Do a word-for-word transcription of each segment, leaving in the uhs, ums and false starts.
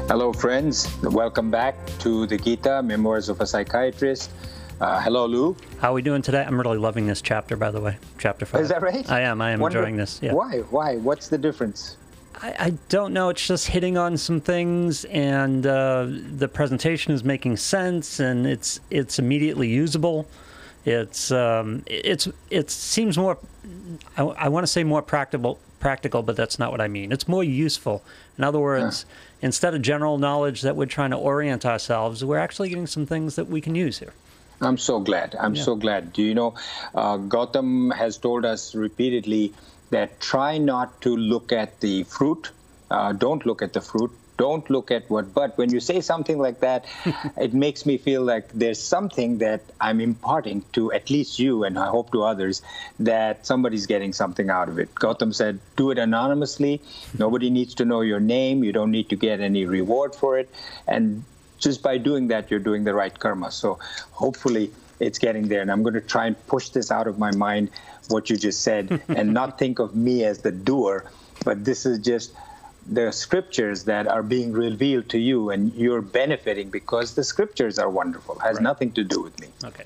Hello, friends. Welcome back to the Gita, Memoirs of a Psychiatrist. Uh, hello, Lou. How are we doing today? I'm really loving this chapter, by the way, chapter five. Is that right? I am. I am Wonder, enjoying this. Yeah. Why? Why? What's the difference? I, I don't know. It's just hitting on some things, and uh, the presentation is making sense, and it's it's immediately usable. It's um, it's it seems more. I, I want to say more practical. Practical, but that's not what I mean. It's more useful. In other words, huh. instead of general knowledge that we're trying to orient ourselves, we're actually getting some things that we can use here. I'm so glad. I'm yeah. so glad. Do you know, uh, Gautam has told us repeatedly that try not to look at the fruit. Uh, don't look at the fruit. Don't look at what, but when you say something like that, it makes me feel like there's something that I'm imparting to at least you, and I hope to others, that somebody's getting something out of it. Gautam said, do it anonymously. Nobody needs to know your name. You don't need to get any reward for it. And just by doing that, you're doing the right karma. So hopefully it's getting there. And I'm going to try and push this out of my mind, what you just said, and not think of me as the doer, but this is just the scriptures that are being revealed to you, and you're benefiting because the scriptures are wonderful. It has right. nothing to do with me. Okay.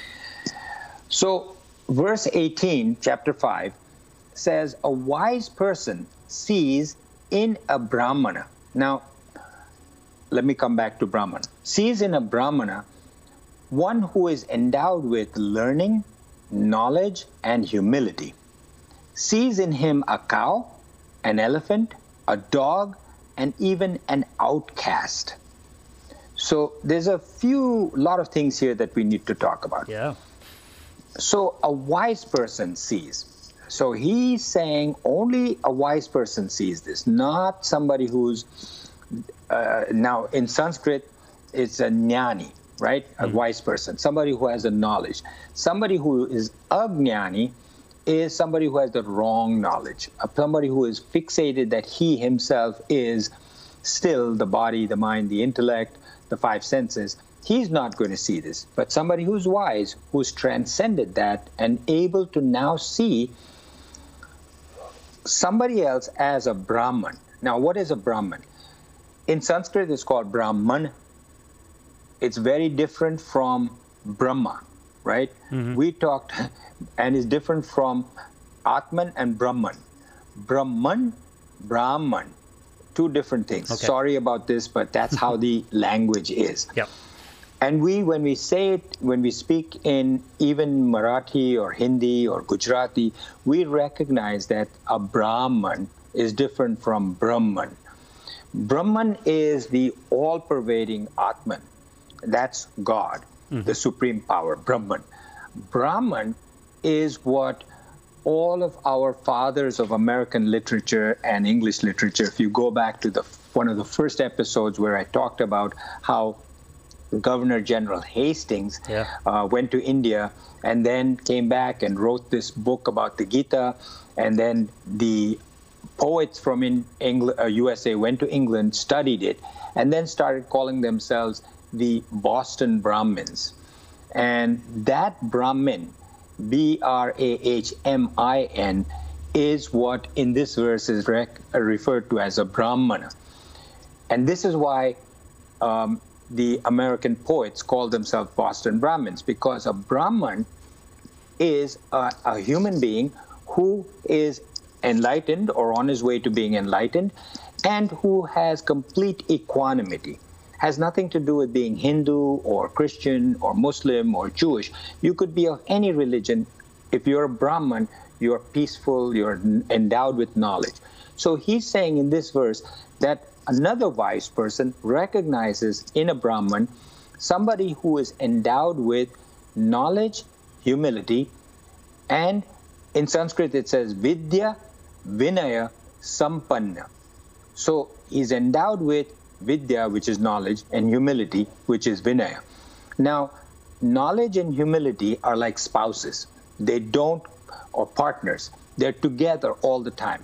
So verse eighteen, chapter five, says, a wise person sees in a Brahmana. Now, let me come back to Brahmana. Sees in a Brahmana one who is endowed with learning, knowledge, and humility. Sees in him a cow, an elephant, a dog, and even an outcast. So there's a few, lot of things here that we need to talk about. Yeah. So a wise person sees. So he's saying only a wise person sees this, not somebody who's, uh, now in Sanskrit, it's a jnani, right? A mm-hmm. wise person, somebody who has a knowledge. Somebody who is ajnani is somebody who has the wrong knowledge, somebody who is fixated that he himself is still the body, the mind, the intellect, the five senses. He's not going to see this. But somebody who's wise, who's transcended that and able to now see somebody else as a Brahman. Now, what is a Brahman? In Sanskrit, it's called Brahman. It's very different from Brahma, right? Mm-hmm. We talked, and is different from Atman and Brahman. Brahman, Brahman, two different things. Okay. Sorry about this, but that's how the language is. Yep. And we, when we say it, when we speak in even Marathi or Hindi or Gujarati, we recognize that a Brahman is different from Brahman. Brahman is the all-pervading Atman. That's God, mm-hmm. the supreme power, Brahman. Brahman is what all of our fathers of American literature and English literature, if you go back to the one of the first episodes where I talked about how Governor General Hastings yeah. uh, went to India and then came back and wrote this book about the Gita, and then the poets from in England, uh, U S A went to England, studied it, and then started calling themselves the Boston Brahmins. And that Brahmin, B R A H M I N, is what in this verse is rec- referred to as a Brahmana. And this is why um, the American poets call themselves Boston Brahmins, because a Brahman is a, a human being who is enlightened or on his way to being enlightened and who has complete equanimity. Has nothing to do with being Hindu or Christian or Muslim or Jewish. You could be of any religion. If you're a Brahman, you're peaceful, you're endowed with knowledge. So he's saying in this verse that another wise person recognizes in a Brahman somebody who is endowed with knowledge, humility, and in Sanskrit it says Vidya, Vinaya, Sampanna. So he's endowed with Vidya, which is knowledge, and humility, which is Vinaya. Now, knowledge and humility are like spouses. They don't, or partners. They're together all the time.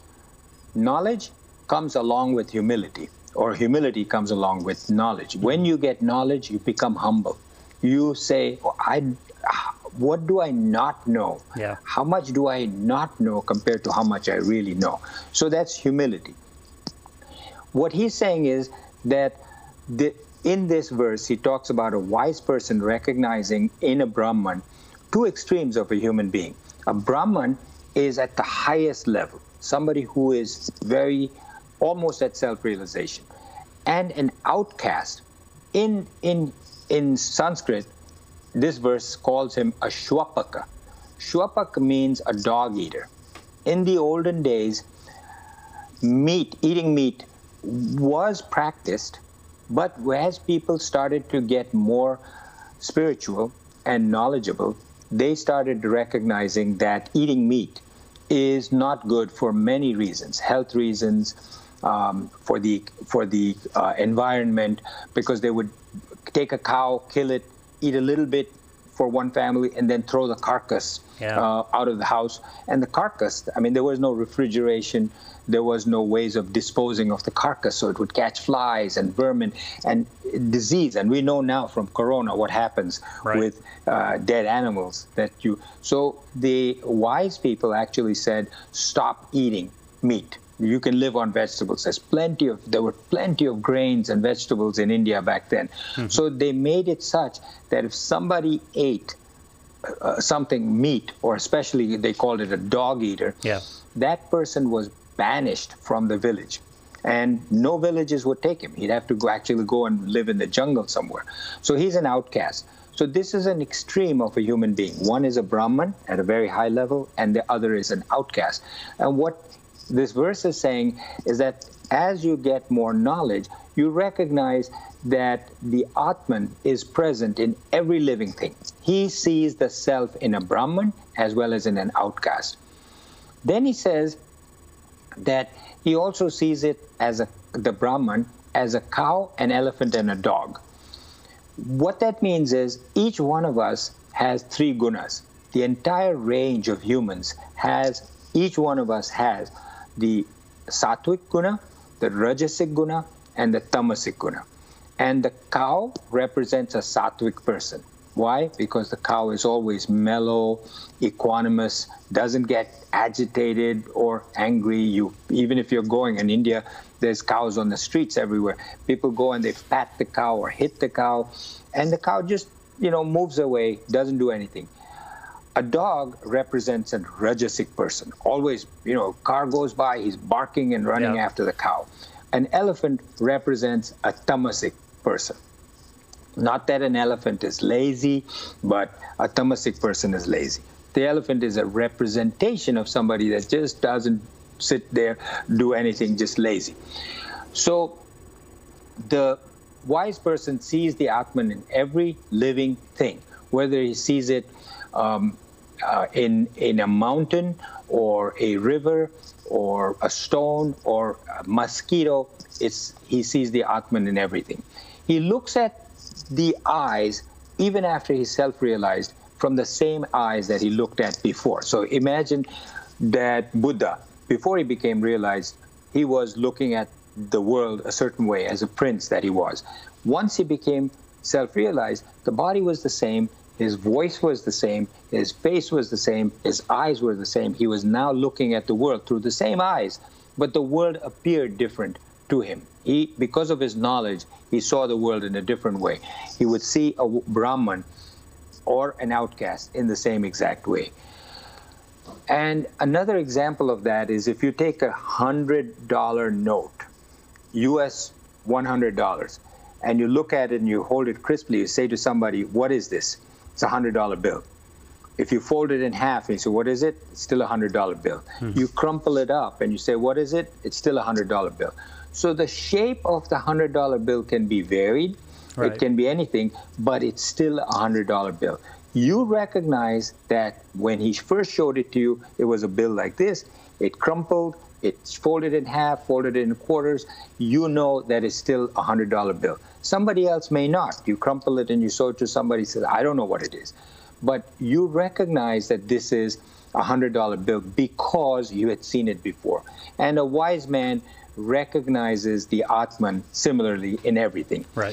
Knowledge comes along with humility, or humility comes along with knowledge. When you get knowledge, you become humble. You say, oh, I, what do I not know? Yeah. How much do I not know compared to how much I really know? So that's humility. What he's saying is that the, in this verse, he talks about a wise person recognizing in a Brahman two extremes of a human being. A Brahman is at the highest level, somebody who is very, almost at self-realization, and an outcast. In, in, in Sanskrit, this verse calls him a Shwapaka. Shwapaka means a dog eater. In the olden days, meat, eating meat was practiced, but as people started to get more spiritual and knowledgeable, they started recognizing that eating meat is not good for many reasons, health reasons, um, for the, for the uh, environment, because they would take a cow, kill it, eat a little bit for one family, and then throw the carcass yeah. uh, out of the house. And the carcass, I mean, there was no refrigeration, there was no ways of disposing of the carcass, so it would catch flies and vermin and disease. And we know now from Corona what happens right. with uh, dead animals. That you. So the wise people actually said, stop eating meat. You can live on vegetables. There's plenty of, there were plenty of grains and vegetables in India back then. Mm-hmm. So they made it such that if somebody ate uh, something, meat, or especially they called it a dog eater, yeah. that person was banished from the village. And no villages would take him. He'd have to go actually go and live in the jungle somewhere. So he's an outcast. So this is an extreme of a human being. One is a Brahman at a very high level, and the other is an outcast. And what this verse is saying is that as you get more knowledge, you recognize that the Atman is present in every living thing. He sees the self in a Brahman as well as in an outcast. Then he says that he also sees it as a, the Brahman as a cow, an elephant, and a dog. What that means is each one of us has three gunas. The entire range of humans has, each one of us has the sattvic guna, the rajasic guna, and the tamasic guna. And the cow represents a sattvic person. Why? Because the cow is always mellow, equanimous, doesn't get agitated or angry. You, even if you're going in India, there's cows on the streets everywhere. People go and they pat the cow or hit the cow, and the cow just, you know, moves away, doesn't do anything. A dog represents a rajasic person. Always, you know, car goes by, he's barking and running yeah. after the cow. An elephant represents a tamasic person. Not that an elephant is lazy, but a tamasic person is lazy. The elephant is a representation of somebody that just doesn't sit there, do anything, just lazy. So the wise person sees the Atman in every living thing, whether he sees it um, uh, in, in a mountain or a river or a stone or a mosquito. It's, he sees the Atman in everything. He looks at the eyes, even after he's self-realized, from the same eyes that he looked at before. So imagine that Buddha, before he became realized, he was looking at the world a certain way as a prince that he was. Once he became self-realized, the body was the same, his voice was the same, his face was the same, his eyes were the same. He was now looking at the world through the same eyes, but the world appeared different to him. He, because of his knowledge, he saw the world in a different way. He would see a Brahman or an outcast in the same exact way. And another example of that is if you take a hundred dollar note, U S one hundred dollars, and you look at it and you hold it crisply, you say to somebody, what is this? It's a hundred dollar bill. If you fold it in half and you say, what is it? It's still a hundred dollar bill. Hmm. You crumple it up and you say, what is it? It's still a hundred dollar bill. So the shape of the hundred dollar bill can be varied. Right. It can be anything, but it's still a hundred dollar bill. You recognize that when he first showed it to you, it was a bill like this. It crumpled, it's folded in half, folded in quarters. You know that it's still a hundred dollar bill. Somebody else may not. You crumple it and you show it to somebody, says, I don't know what it is. But you recognize that this is a hundred dollar bill because you had seen it before. And a wise man recognizes the Atman similarly in everything. Right.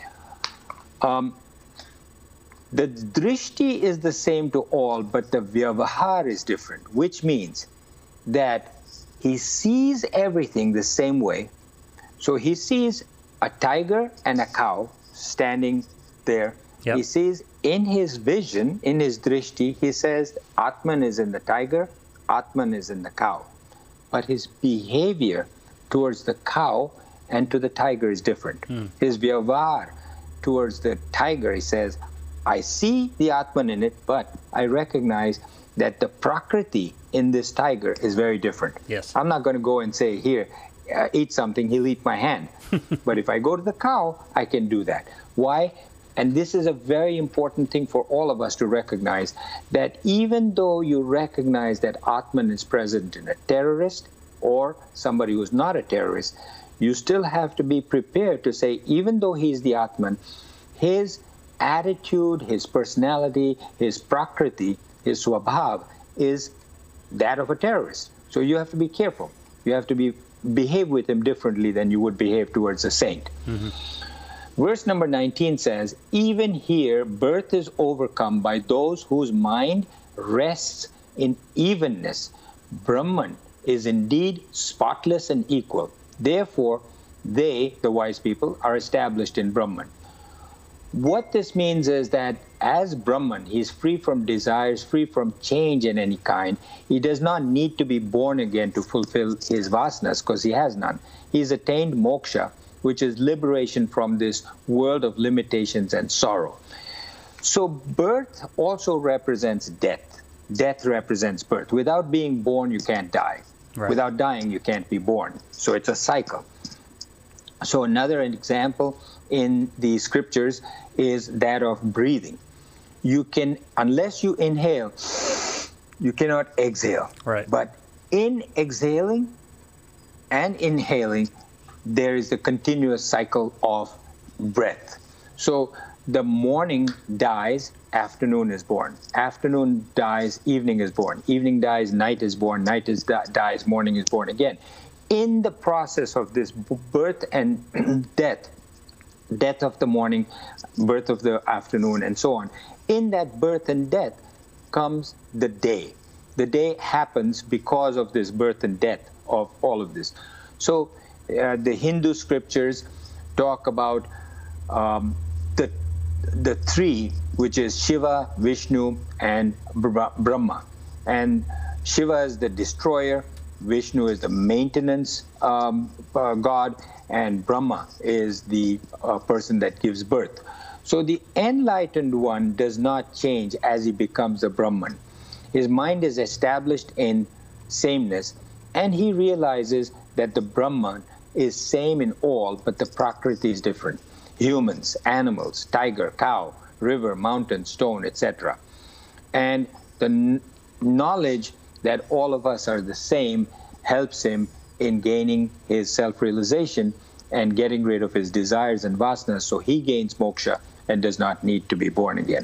Um, the drishti is the same to all, but the vyavahar is different, which means that he sees everything the same way. So he sees a tiger and a cow standing there. Yep. He sees in his vision, in his drishti, he says Atman is in the tiger, Atman is in the cow. But his behavior towards the cow and to the tiger is different. Mm. His vyavahar towards the tiger, he says, I see the Atman in it, but I recognize that the prakriti in this tiger is very different. Yes. I'm not going to go and say, here, uh, eat something, he'll eat my hand. But if I go to the cow, I can do that. Why? And this is a very important thing for all of us to recognize, that even though you recognize that Atman is present in a terrorist or somebody who's not a terrorist, you still have to be prepared to say, even though he's the Atman, his attitude, his personality, his prakriti, his swabhav is that of a terrorist. So you have to be careful. You have to be behave with him differently than you would behave towards a saint. Mm-hmm. Verse number nineteen says, even here birth is overcome by those whose mind rests in evenness. Brahman is indeed spotless and equal. Therefore, they, the wise people, are established in Brahman. What this means is that as Brahman, he's free from desires, free from change in any kind. He does not need to be born again to fulfill his vasanas, because he has none. He's attained moksha, which is liberation from this world of limitations and sorrow. So birth also represents death. Death represents birth. Without being born, you can't die. Right. Without dying, you can't be born. So it's a cycle. So another example in the scriptures is that of breathing. You can, unless you inhale, you cannot exhale. Right. But in exhaling and inhaling, there is a continuous cycle of breath. So the morning dies, afternoon is born. Afternoon dies, evening is born. Evening dies, night is born. Night is dies, morning is born again. In the process of this birth and death, death of the morning, birth of the afternoon, and so on, in that birth and death comes the day. The day happens because of this birth and death of all of this. So uh, the Hindu scriptures talk about um, the the three, which is Shiva, Vishnu, and Brahma. And Shiva is the destroyer, Vishnu is the maintenance um, uh, god, and Brahma is the uh, person that gives birth. So the enlightened one does not change as he becomes a Brahman. His mind is established in sameness, and he realizes that the Brahman is same in all, but the Prakriti is different. Humans, animals, tiger, cow, river, mountain, stone, et cetera. And the n- knowledge that all of us are the same helps him in gaining his self-realization and getting rid of his desires and vasanas, so he gains moksha and does not need to be born again.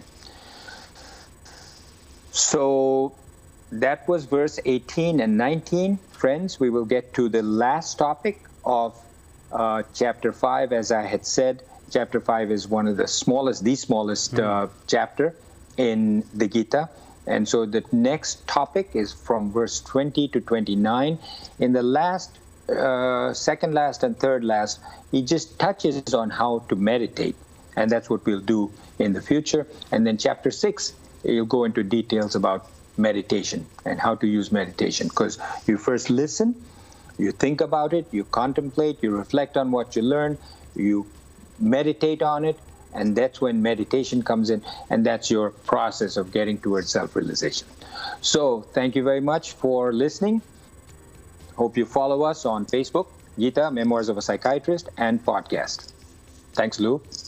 So that was verse eighteen and nineteen. Friends, we will get to the last topic of uh, chapter five. As I had said, chapter five is one of the smallest, the smallest mm-hmm. uh, chapter in the Gita. And so the next topic is from verse twenty to twenty-nine. In the last, uh, second last and third last, he just touches on how to meditate. And that's what we'll do in the future. And then chapter six, you'll go into details about meditation and how to use meditation. Because you first listen, you think about it, you contemplate, you reflect on what you learn, you meditate on it, and that's when meditation comes in, and that's your process of getting towards self-realization. So thank you very much for listening. Hope you follow us on Facebook, Gita, Memoirs of a Psychiatrist, and podcast. Thanks, Lou.